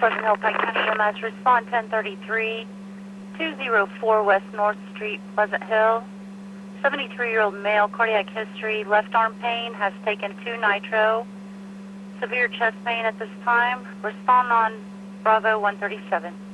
Pleasant Hill, Pike County EMS, respond 1033, 204 West North Street, Pleasant Hill. 73-year-old male, cardiac history, left arm pain, has taken 2 nitro. Severe chest pain at this time. Respond on Bravo 137.